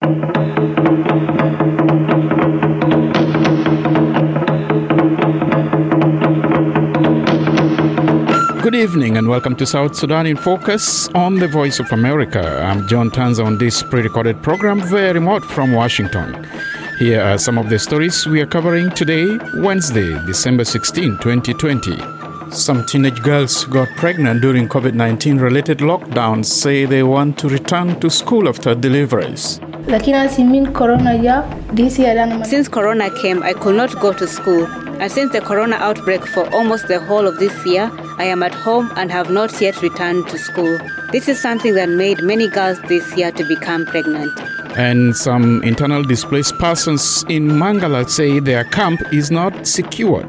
Good evening and welcome to South Sudan in Focus on the Voice of America. I'm John Tanza on this pre-recorded program very remote from Washington. Here are some of the stories we are covering today, Wednesday, December 16, 2020. Some teenage girls who got pregnant during COVID-19 related lockdowns say they want to return to school after deliveries. Since Corona came, I could not go to school. And since the Corona outbreak for almost the whole of this year, I am at home and have not yet returned to school. This is something that made many girls this year to become pregnant. And some internal displaced persons in Mangala say their camp is not secured.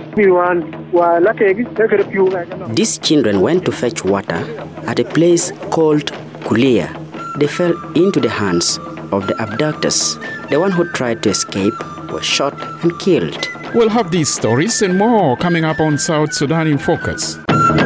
These children went to fetch water at a place called Kulia. They fell into the hands of the abductors. The one who tried to escape was shot and killed. We'll have these stories and more coming up on South Sudan in Focus.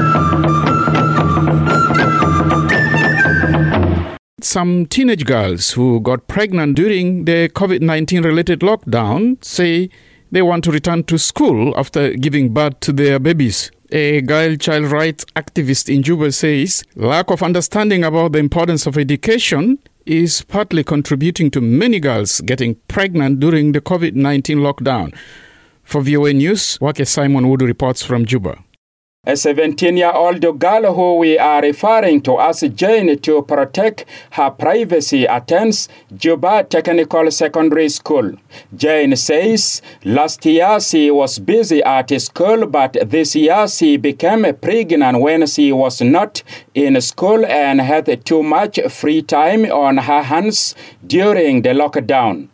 Some teenage girls who got pregnant during the COVID-19 related lockdown say they want to return to school after giving birth to their babies. A girl child rights activist in Juba says lack of understanding about the importance of education is partly contributing to many girls getting pregnant during the COVID-19 lockdown. For VOA News, Wake Simon Wood reports from Juba. A 17-year-old girl who we are referring to as Jane to protect her privacy attends Juba Technical Secondary School. Jane says last year she was busy at school, but this year she became pregnant when she was not in school and had too much free time on her hands during the lockdown.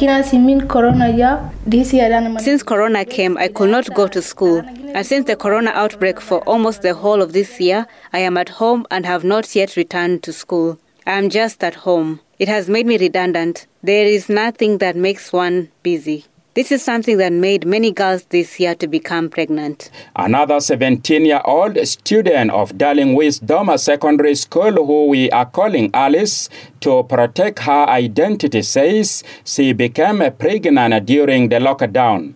Since Corona came, I could not go to school. And since the Corona outbreak for almost the whole of this year, I am at home and have not yet returned to school. I am just at home. It has made me redundant. There is nothing that makes one busy. This is something that made many girls this year to become pregnant. Another 17-year-old student of Darling Wisdom Secondary School, who we are calling Alice, to protect her identity, says she became pregnant during the lockdown.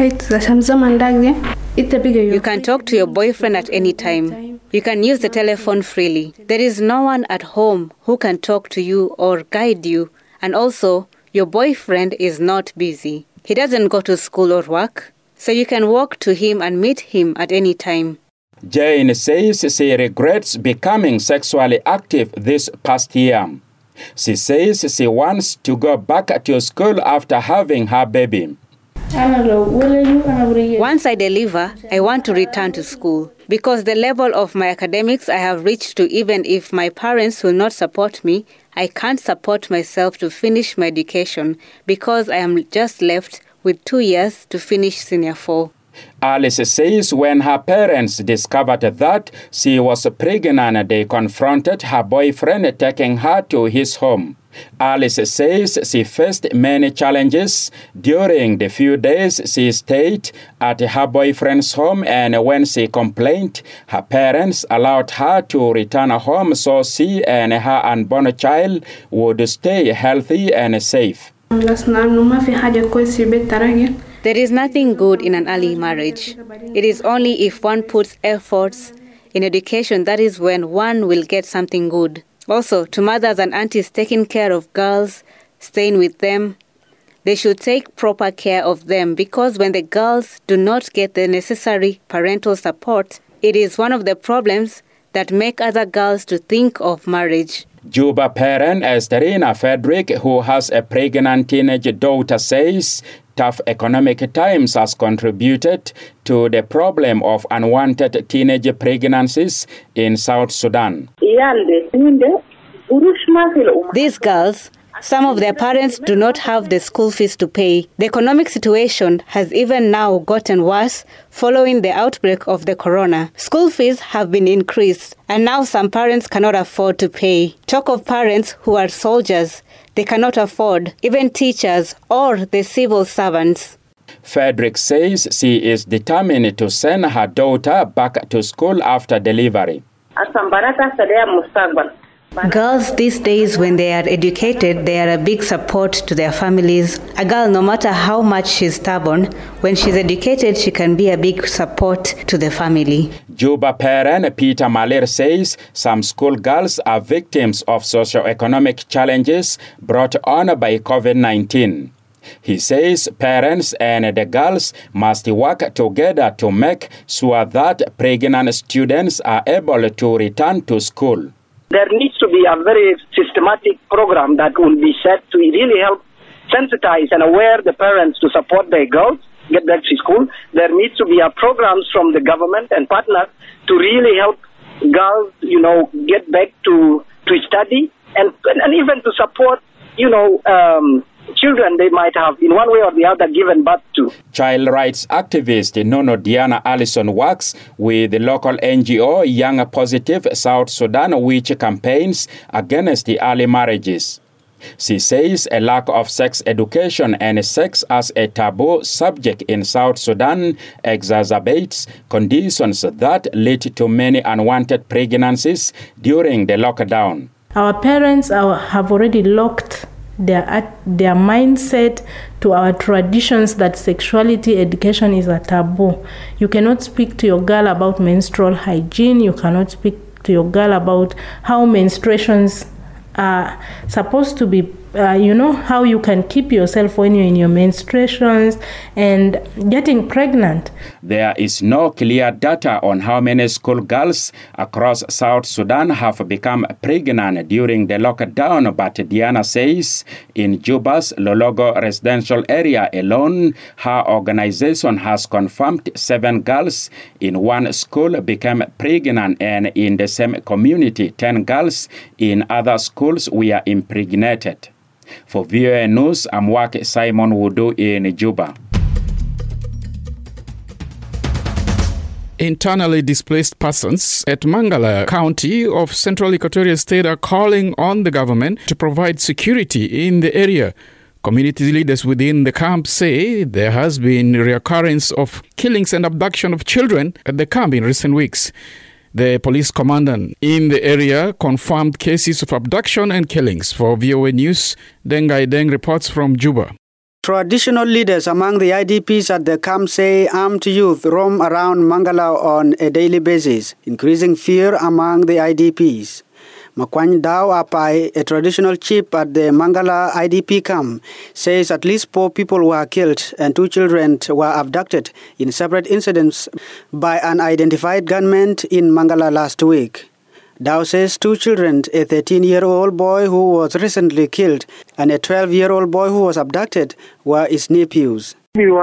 You can talk to your boyfriend at any time. You can use the telephone freely. There is no one at home who can talk to you or guide you. And also, your boyfriend is not busy. He doesn't go to school or work, so you can walk to him and meet him at any time. Jane says she regrets becoming sexually active this past year. She says she wants to go back to school after having her baby. Once I deliver, I want to return to school because the level of my academics I have reached to, even if my parents will not support me, I can't support myself to finish my education because I am just left with 2 years to finish Senior 4. Alice says when her parents discovered that she was pregnant, they confronted her boyfriend, taking her to his home. Alice says she faced many challenges during the few days she stayed at her boyfriend's home, and when she complained, her parents allowed her to return home so she and her unborn child would stay healthy and safe. There is nothing good in an early marriage. It is only if one puts efforts in education that is when one will get something good. Also, to mothers and aunties taking care of girls, staying with them, they should take proper care of them because when the girls do not get the necessary parental support, it is one of the problems that make other girls to think of marriage. Juba parent Esterina Frederick, who has a pregnant teenage daughter, says tough economic times has contributed to the problem of unwanted teenage pregnancies in South Sudan. These girls, some of their parents do not have the school fees to pay. The economic situation has even now gotten worse following the outbreak of the corona. School fees have been increased, and now some parents cannot afford to pay. Talk of parents who are soldiers. They cannot afford even teachers or the civil servants. Frederick says she is determined to send her daughter back to school after delivery. Girls these days, when they are educated, they are a big support to their families. A girl, no matter how much she's stubborn, when she's educated, she can be a big support to the family. Juba parent Peter Maler says some school girls are victims of socio-economic challenges brought on by COVID-19. He says parents and the girls must work together to make sure that pregnant students are able to return to school. There needs to be a very systematic program that will be set to really help sensitize and aware the parents to support their girls get back to school. There needs to be a programs from the government and partners to really help girls, get back to study and even to support, children they might have in one way or the other given birth to. Child rights activist Nono Diana Allison works with the local NGO Young Positive South Sudan, which campaigns against the early marriages. She says a lack of sex education and sex as a taboo subject in South Sudan exacerbates conditions that lead to many unwanted pregnancies during the lockdown. Our parents have already locked their mindset to our traditions that sexuality education is a taboo. You cannot speak to your girl about menstrual hygiene. You cannot speak to your girl about how menstruations are supposed to be, how you can keep yourself when you're in your menstruations and getting pregnant. There is no clear data on how many schoolgirls across South Sudan have become pregnant during the lockdown, but Diana says in Juba's Lologo residential area alone, her organization has confirmed 7 girls in one school became pregnant, and in the same community, 10 girls in other schools were impregnated. For VOA News, I'm Wake Simon Wudu in Juba. Internally displaced persons at Mangala County of Central Equatoria State are calling on the government to provide security in the area. Community leaders within the camp say there has been reoccurrence of killings and abduction of children at the camp in recent weeks. The police commandant in the area confirmed cases of abduction and killings. For VOA News, Dengai Deng reports from Juba. Traditional leaders among the IDPs at the camp say armed youth roam around Mangala on a daily basis, increasing fear among the IDPs. Makwany Dao Apai, a traditional chief at the Mangala IDP camp, says at least 4 people were killed and 2 children were abducted in separate incidents by unidentified gunmen in Mangala last week. Dao says 2 children, a 13-year-old boy who was recently killed and a 12-year-old boy who was abducted, were his nephews.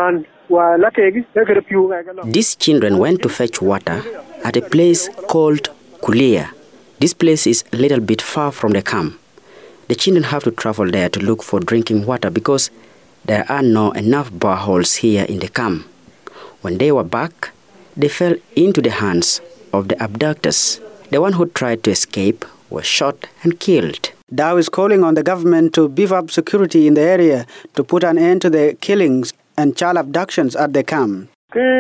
These children went to fetch water at a place called Kulia. This place is a little bit far from the camp. The children have to travel there to look for drinking water because there are not enough boreholes here in the camp. When they were back, they fell into the hands of the abductors. The one who tried to escape was shot and killed. Dao is calling on the government to beef up security in the area to put an end to the killings and child abductions at the camp.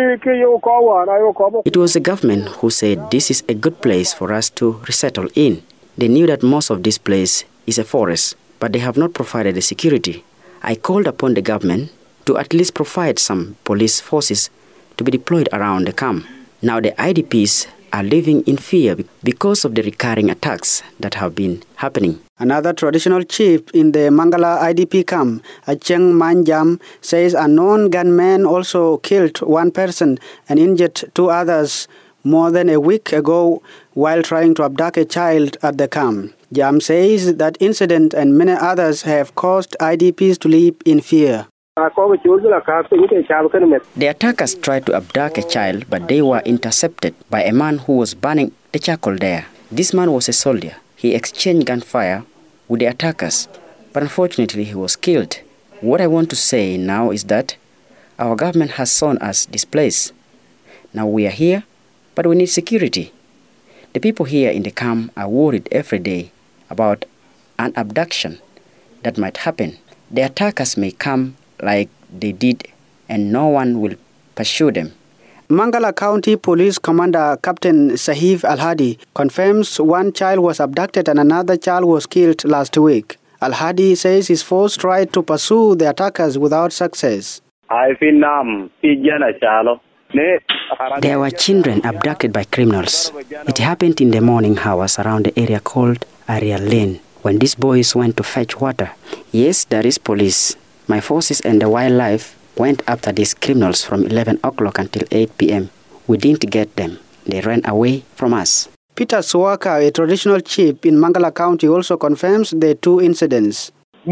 It was the government who said this is a good place for us to resettle in. They knew that most of this place is a forest, but they have not provided the security. I called upon the government to at least provide some police forces to be deployed around the camp. Now the IDPs are living in fear because of the recurring attacks that have been happening. Another traditional chief in the Mangala IDP camp, Acheng Manjam, says a known gunman also killed 1 person and injured 2 others more than a week ago while trying to abduct a child at the camp. Jam says that incident and many others have caused IDPs to live in fear. The attackers tried to abduct a child, but they were intercepted by a man who was burning the charcoal there. This man was a soldier. He exchanged gunfire with the attackers, but unfortunately he was killed. What I want to say now is that our government has shown us this place. Now we are here, but we need security. The people here in the camp are worried every day about an abduction that might happen. The attackers may come like they did, and no one will pursue them. Mangala County Police Commander Captain Sahif Al-Hadi confirms one child was abducted and another child was killed last week. Al-Hadi says his force tried to pursue the attackers without success. There were children abducted by criminals. It happened in the morning hours around the area called Ariel Lane when these boys went to fetch water. Yes, there is police. My forces and the wildlife went after these criminals from 11 o'clock until 8 p.m. We didn't get them. They ran away from us. Peter Suwaka, a traditional chief in Mangala County, also confirms the two incidents.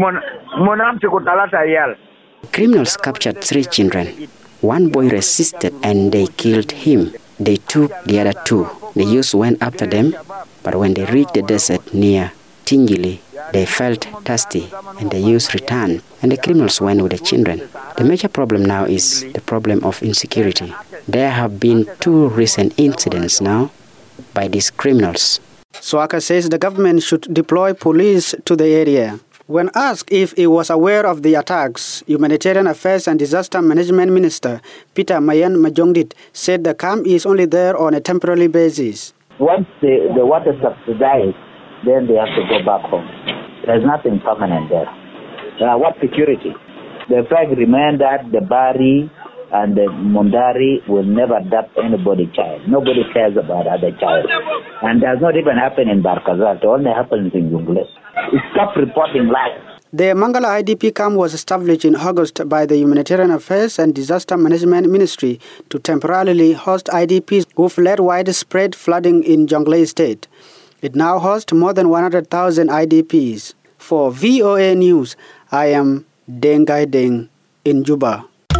Criminals captured 3 children. One boy resisted and they killed him. They took the other 2. The youths went after them, but when they reached the desert near Tingili, they felt thirsty and the youths returned and the criminals went with the children. The major problem now is the problem of insecurity. There have been 2 recent incidents now by these criminals. Suwaka says the government should deploy police to the area. When asked if he was aware of the attacks, Humanitarian Affairs and Disaster Management Minister Peter Mayan Majongdit said the camp is only there on a temporary basis. Once the water subsidizes, then they have to go back home. There's nothing permanent there. What security? The flag remained that the Bari and the Mundari will never adopt anybody's child. Nobody cares about other child. And does not even happen in Barkazal. It only happens in Jungle. Stop reporting lies. The Mangala IDP camp was established in August by the Humanitarian Affairs and Disaster Management Ministry to temporarily host IDPs who fled widespread flooding in Jonglei State. It now hosts more than 100,000 IDPs. For VOA News, I am Dengai Deng in Juba.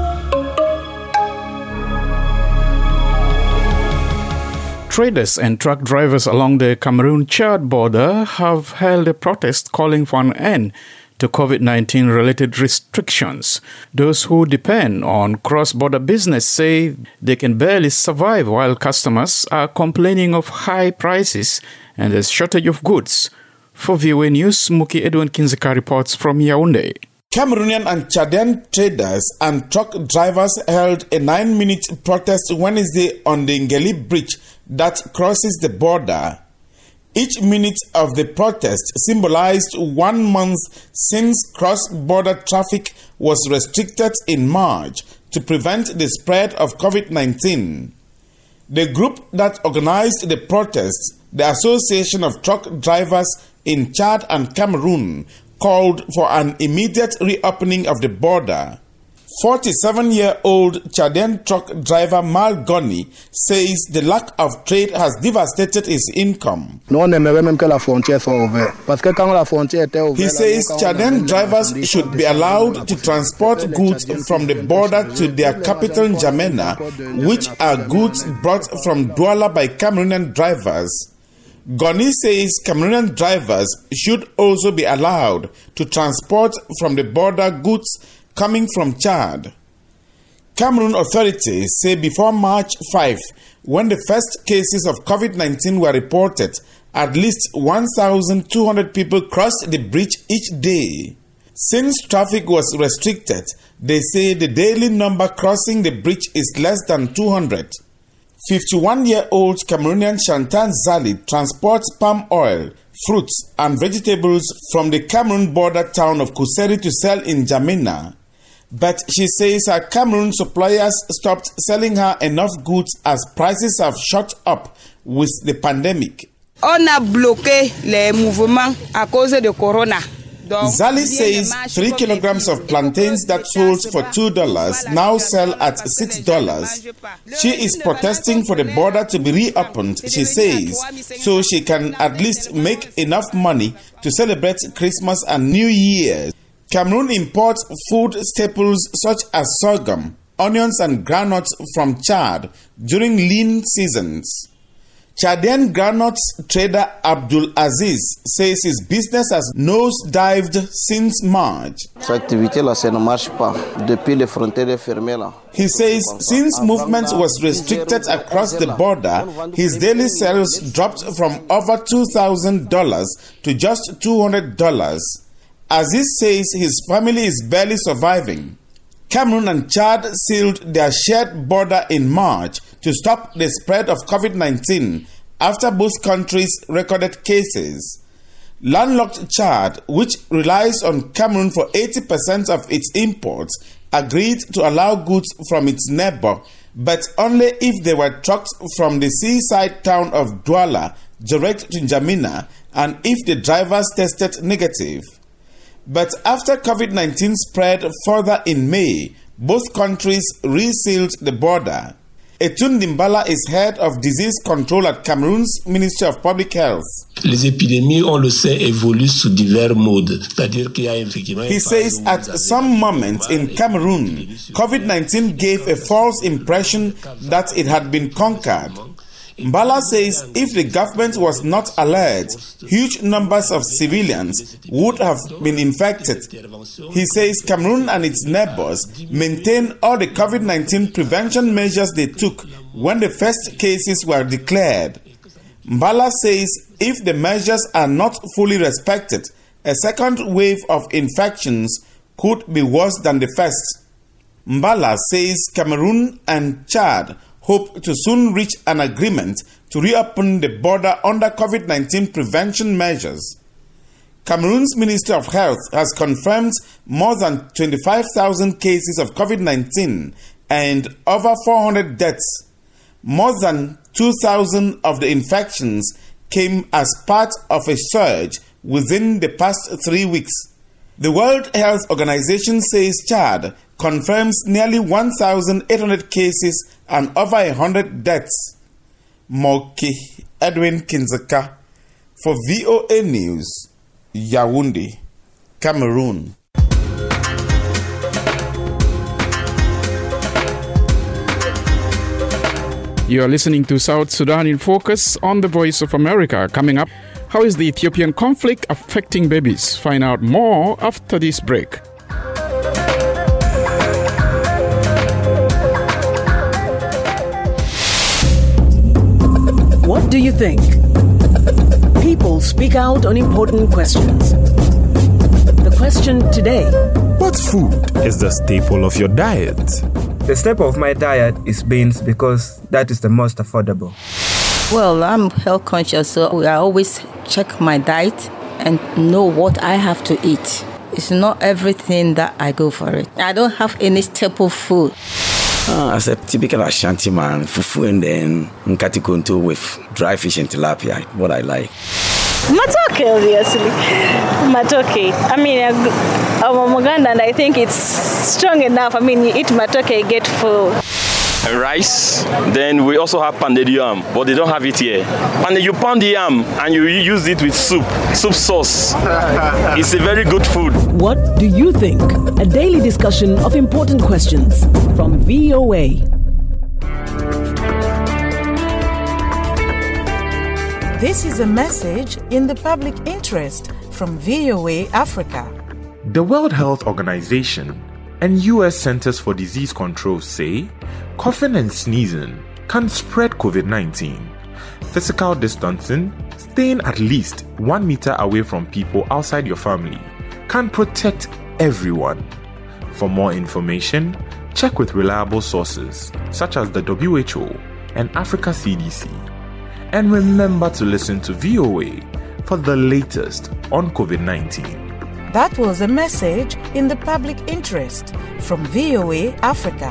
Traders and truck drivers along the Cameroon-Chad border have held a protest calling for an end to COVID-19 related restrictions. Those who depend on cross-border business say they can barely survive while customers are complaining of high prices and a shortage of goods. For VOA News, Muki Edwin Kinzika reports from Yaoundé. Cameroonian and Chadian traders and truck drivers held a 9-minute protest Wednesday on the Ngeli Bridge that crosses the border. Each minute of the protest symbolized 1 month since cross-border traffic was restricted in March to prevent the spread of COVID-19. The group that organized the protest, the Association of Truck Drivers in Chad and Cameroon, called for an immediate reopening of the border. 47-year-old Chadian truck driver Mal Goni says the lack of trade has devastated his income. He says Chadian drivers should be allowed to transport goods from the border to their capital N'Djamena, which are goods brought from Douala by Cameroonian drivers. Goni says Cameroonian drivers should also be allowed to transport from the border goods coming from Chad. Cameroon authorities say before March 5, when the first cases of COVID-19 were reported, at least 1,200 people crossed the bridge each day. Since traffic was restricted, they say the daily number crossing the bridge is less than 200. 51-year-old Cameroonian Chantal Zali transports palm oil, fruits and vegetables from the Cameroon border town of Kuseri to sell in N'Djamena. But she says her Cameroon suppliers stopped selling her enough goods as prices have shot up with the pandemic. On a bloqué les mouvements à cause de corona. Zali says 3 kilograms of plantains that sold for $2 now sell at $6. She is protesting for the border to be reopened, she says, so she can at least make enough money to celebrate Christmas and New Year. Cameroon imports food staples such as sorghum, onions and groundnuts from Chad during lean seasons. Chadian groundnuts trader Abdul Aziz says his business has nosedived since March. He says since movement was restricted across the border, his daily sales dropped from over $2,000 to just $200. Aziz says his family is barely surviving. Cameroon and Chad sealed their shared border in March to stop the spread of COVID-19 after both countries recorded cases. Landlocked Chad, which relies on Cameroon for 80% of its imports, agreed to allow goods from its neighbor, but only if they were trucked from the seaside town of Douala direct to N'Djamena and if the drivers tested negative. But after COVID-19 spread further in May, both countries resealed the border. Etundi Mbala is head of disease control at Cameroon's Ministry of Public Health. Les épidémies, on le sait, évoluent sous divers modes. C'est-à-dire qu'il y a effectivement... He says at some moments in Cameroon, COVID-19 gave a false impression that it had been conquered. Mbala says if the government was not alert, huge numbers of civilians would have been infected. He says Cameroon and its neighbors maintain all the COVID-19 prevention measures they took when the first cases were declared. Mbala says if the measures are not fully respected, a second wave of infections could be worse than the first. Mbala says Cameroon and Chad hope to soon reach an agreement to reopen the border under COVID-19 prevention measures. Cameroon's Ministry of Health has confirmed more than 25,000 cases of COVID-19 and over 400 deaths. More than 2,000 of the infections came as part of a surge within the past 3 weeks. The World Health Organization says Chad confirms nearly 1,800 cases and over 100 deaths. Moki Edwin Kinzeka for VOA News, Yaoundé, Cameroon. You are listening to South Sudan in Focus on the Voice of America. Coming up, how is the Ethiopian conflict affecting babies? Find out more after this break. What do you think? People speak out on important questions. The question today: what food is the staple of your diet? The staple of my diet is beans because that is the most affordable. Well, I'm health conscious, so I always check my diet and know what I have to eat. It's not everything that I go for it. I don't have any staple food. As a typical Ashanti man, fufu and then nkati kuntu with dry fish and tilapia, what I like. Matoke, obviously. Matoke. I mean, I'm a Muganda and I think it's strong enough. I mean, you eat matoke, you get full. Rice, then we also have pounded yam, but they don't have it here. And you pound the yam and you use it with soup sauce. It's a very good food. What do you think? A daily discussion of important questions from VOA. This is a message in the public interest from VOA Africa. The World Health Organization and U.S. Centers for Disease Control say coughing and sneezing can spread COVID-19. Physical distancing, staying at least 1 meter away from people outside your family, can protect everyone. For more information, check with reliable sources such as the WHO and Africa CDC. And remember to listen to VOA for the latest on COVID-19. That was a message in the public interest from VOA Africa.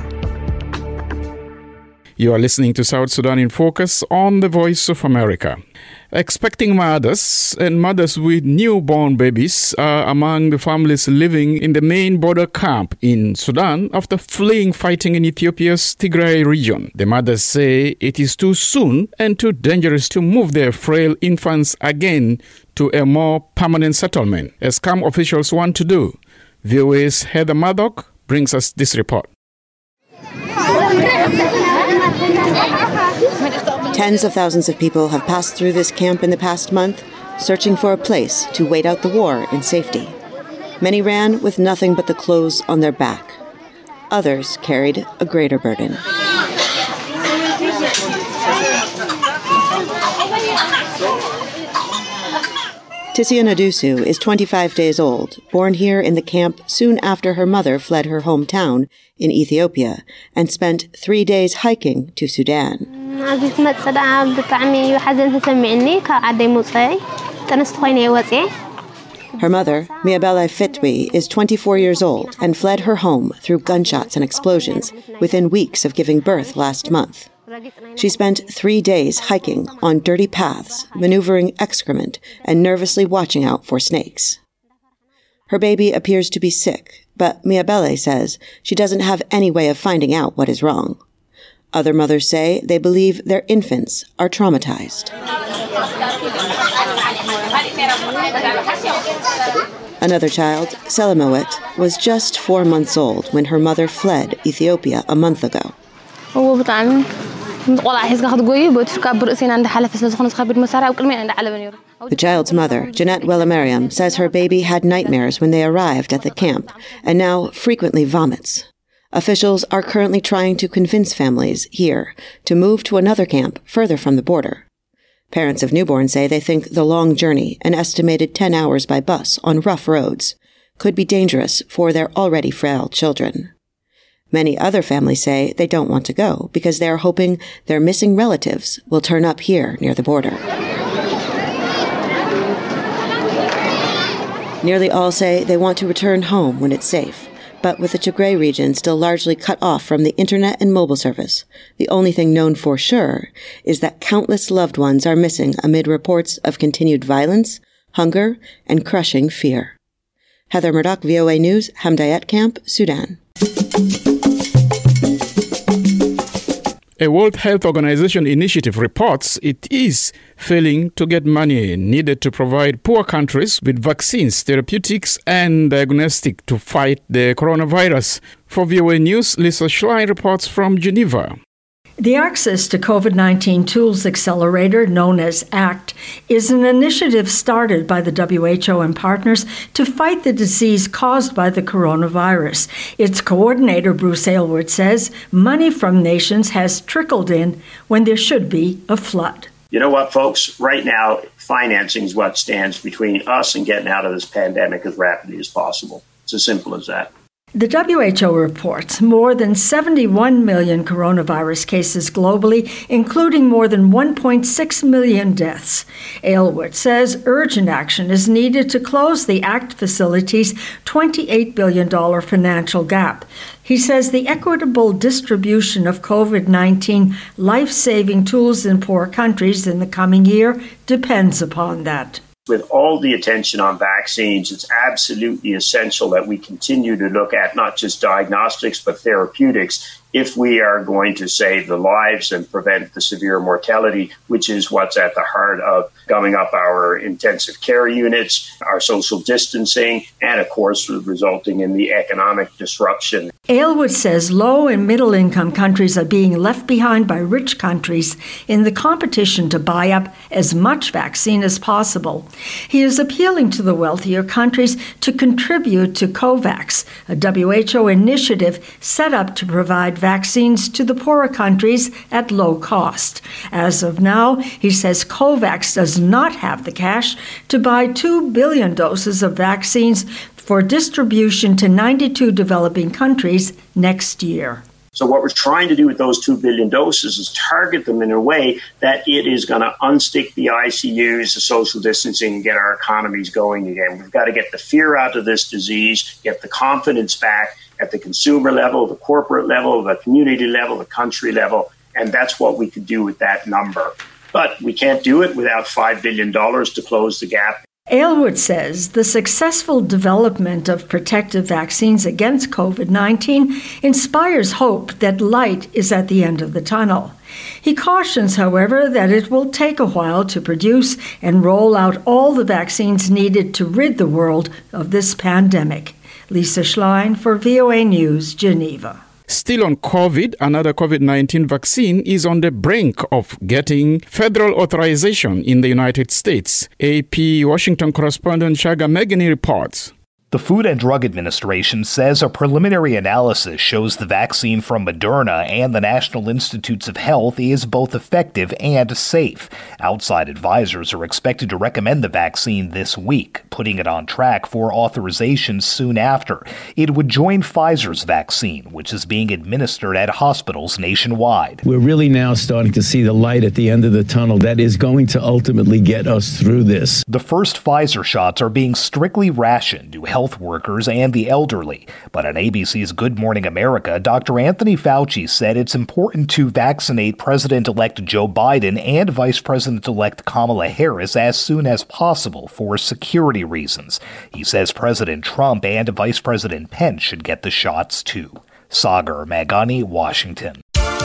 You are listening to South Sudan in Focus on the Voice of America. Expecting mothers and mothers with newborn babies are among the families living in the main border camp in Sudan after fleeing fighting in Ethiopia's Tigray region. The mothers say it is too soon and too dangerous to move their frail infants again to a more permanent settlement, as camp officials want to do. VOA's Heather Murdoch brings us this report. Tens of thousands of people have passed through this camp in the past month, searching for a place to wait out the war in safety. Many ran with nothing but the clothes on their back. Others carried a greater burden. Tisia Nadusu is 25 days old, born here in the camp soon after her mother fled her hometown in Ethiopia and spent 3 days hiking to Sudan. Her mother, Miabele Fitwi, is 24 years old and fled her home through gunshots and explosions within weeks of giving birth last month. She spent 3 days hiking on dirty paths, maneuvering excrement, and nervously watching out for snakes. Her baby appears to be sick, but Miabele says she doesn't have any way of finding out what is wrong. Other mothers say they believe their infants are traumatized. Another child, Selamowit, was just 4 months old when her mother fled Ethiopia a month ago. The child's mother, Jeanette Wellamariam, says her baby had nightmares when they arrived at the camp and now frequently vomits. Officials are currently trying to convince families here to move to another camp further from the border. Parents of newborns say they think the long journey, an estimated 10 hours by bus on rough roads, could be dangerous for their already frail children. Many other families say they don't want to go because they are hoping their missing relatives will turn up here near the border. Nearly all say they want to return home when it's safe, but with the Tigray region still largely cut off from the internet and mobile service, the only thing known for sure is that countless loved ones are missing amid reports of continued violence, hunger, and crushing fear. Heather Murdoch, VOA News, Hamdayet Camp, Sudan. A World Health Organization initiative reports it is failing to get money needed to provide poor countries with vaccines, therapeutics, and diagnostic to fight the coronavirus. For VOA News, Lisa Schlein reports from Geneva. The Access to COVID-19 Tools Accelerator, known as ACT, is an initiative started by the WHO and partners to fight the disease caused by the coronavirus. Its coordinator, Bruce Aylward, says money from nations has trickled in when there should be a flood. You know what, folks? Right now, financing is what stands between us and getting out of this pandemic as rapidly as possible. It's as simple as that. The WHO reports more than 71 million coronavirus cases globally, including more than 1.6 million deaths. Aylward says urgent action is needed to close the ACT facility's $28 billion financial gap. He says the equitable distribution of COVID-19 life-saving tools in poor countries in the coming year depends upon that. With all the attention on vaccines, it's absolutely essential that we continue to look at not just diagnostics, but therapeutics if we are going to save the lives and prevent the severe mortality, which is what's at the heart of gumming up our intensive care units, our social distancing, and, of course, resulting in the economic disruption. Aylward says low and middle-income countries are being left behind by rich countries in the competition to buy up as much vaccine as possible. He is appealing to the wealthier countries to contribute to COVAX, a WHO initiative set up to provide vaccines to the poorer countries at low cost. As of now, he says COVAX does not have the cash to buy 2 billion doses of vaccines for distribution to 92 developing countries next year. So what we're trying to do with those 2 billion doses is target them in a way that it is going to unstick the ICUs, the social distancing, and get our economies going again. We've got to get the fear out of this disease, get the confidence back at the consumer level, the corporate level, the community level, the country level, and that's what we could do with that number. But we can't do it without $5 billion to close the gap. Aylward says the successful development of protective vaccines against COVID-19 inspires hope that light is at the end of the tunnel. He cautions, however, that it will take a while to produce and roll out all the vaccines needed to rid the world of this pandemic. Lisa Schlein for VOA News, Geneva. Still on COVID, another COVID-19 vaccine is on the brink of getting federal authorization in the United States. AP Washington correspondent Shaga Meghani reports. The Food and Drug Administration says a preliminary analysis shows the vaccine from Moderna and the National Institutes of Health is both effective and safe. Outside advisors are expected to recommend the vaccine this week, putting it on track for authorization soon after. It would join Pfizer's vaccine, which is being administered at hospitals nationwide. We're really now starting to see the light at the end of the tunnel that is going to ultimately get us through this. The first Pfizer shots are being strictly rationed to health workers and the elderly. But on ABC's Good Morning America, Dr. Anthony Fauci said it's important to vaccinate President-elect Joe Biden and Vice President-elect Kamala Harris as soon as possible for security reasons. He says President Trump and Vice President Pence should get the shots too. Sagar Magani, Washington.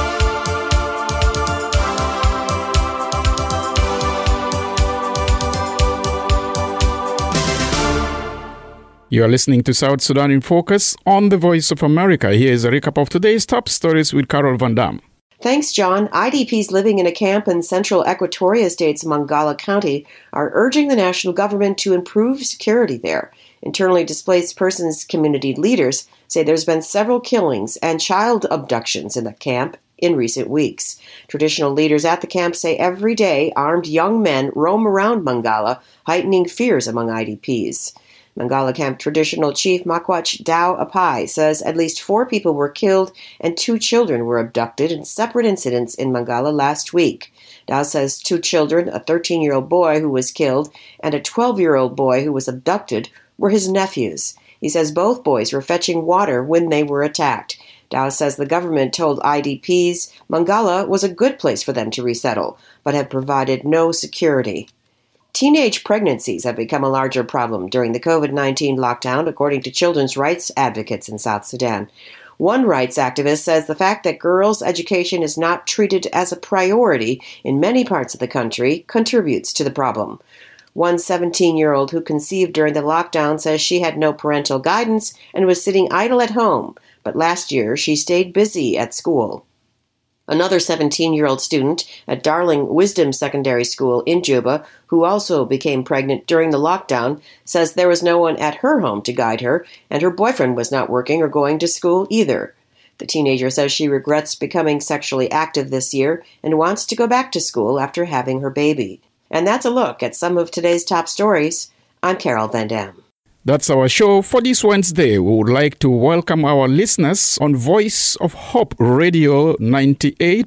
You are listening to South Sudan in Focus on the Voice of America. Here is a recap of today's top stories with Carol Van Dam. Thanks, John. IDPs living in a camp in central Equatoria State's Mongala County are urging the national government to improve security there. Internally displaced persons community leaders say there's been several killings and child abductions in the camp in recent weeks. Traditional leaders at the camp say every day armed young men roam around Mongala, heightening fears among IDPs. Mongala Camp Traditional Chief Makwach Dao Apai says at least 4 people were killed and 2 children were abducted in separate incidents in Mongala last week. Dao says 2 children, a 13-year-old boy who was killed and a 12-year-old boy who was abducted, were his nephews. He says both boys were fetching water when they were attacked. Dao says the government told IDPs Mongala was a good place for them to resettle, but have provided no security. Teenage pregnancies have become a larger problem during the COVID-19 lockdown, according to children's rights advocates in South Sudan. One rights activist says the fact that girls' education is not treated as a priority in many parts of the country contributes to the problem. One 17-year-old who conceived during the lockdown says she had no parental guidance and was sitting idle at home, but last year she stayed busy at school. Another 17-year-old student at Darling Wisdom Secondary School in Juba, who also became pregnant during the lockdown, says there was no one at her home to guide her, and her boyfriend was not working or going to school either. The teenager says she regrets becoming sexually active this year and wants to go back to school after having her baby. And that's a look at some of today's top stories. I'm Carol Van Dam. That's our show for this Wednesday. We would like to welcome our listeners on Voice of Hope Radio 98.6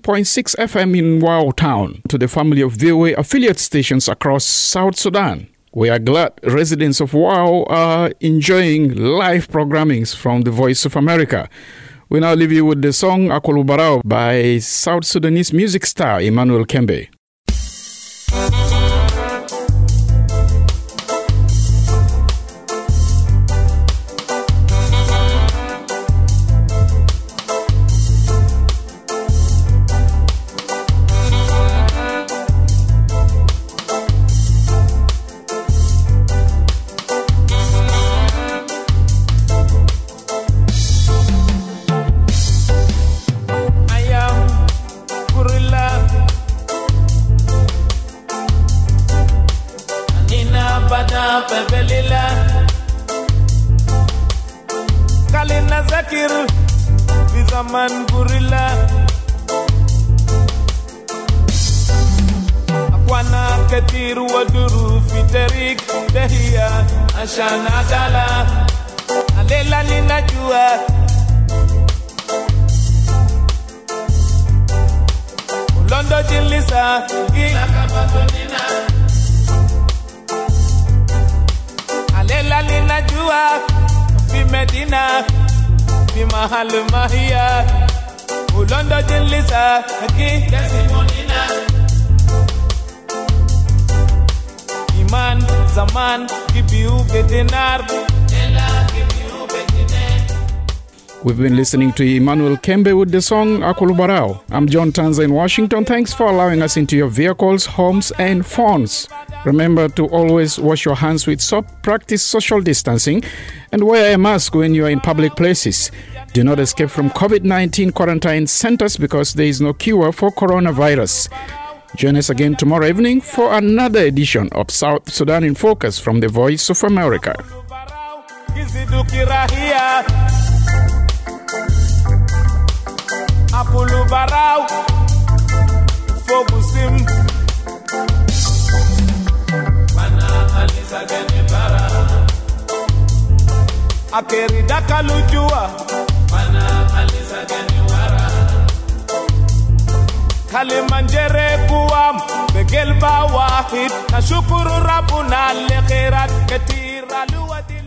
FM in Wau Town to the family of VOA affiliate stations across South Sudan. We are glad residents of Wau are enjoying live programmings from the Voice of America. We now leave you with the song Akolu Barao by South Sudanese music star Emmanuel Kembe. We've been listening to Emmanuel Kembe with the song Akolu Barao. I'm John Tanza in Washington. Thanks for allowing us into your vehicles, homes, and phones. Remember to always wash your hands with soap, practice social distancing, and wear a mask when you are in public places. Do not escape from COVID-19 quarantine centers because there is no cure for coronavirus. Join us again tomorrow evening for another edition of South Sudan in Focus from the Voice of America. Gizidukirahia Apulu Barau Fogusim Mana Alisa Genibara Akerida Kalujua Mana Alisa Geniwara Kalimanjere Guam Begelba Wahid Nashukuru Rabbuna Lekhirat Ketira Luwadi